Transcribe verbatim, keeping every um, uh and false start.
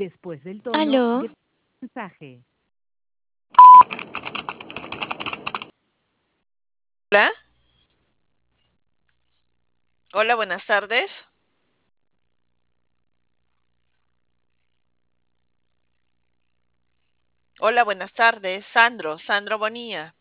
Después del tono, Aló, graba el mensaje. Hola, hola, buenas tardes. Hola, buenas tardes. Sandro, Sandro Bonilla.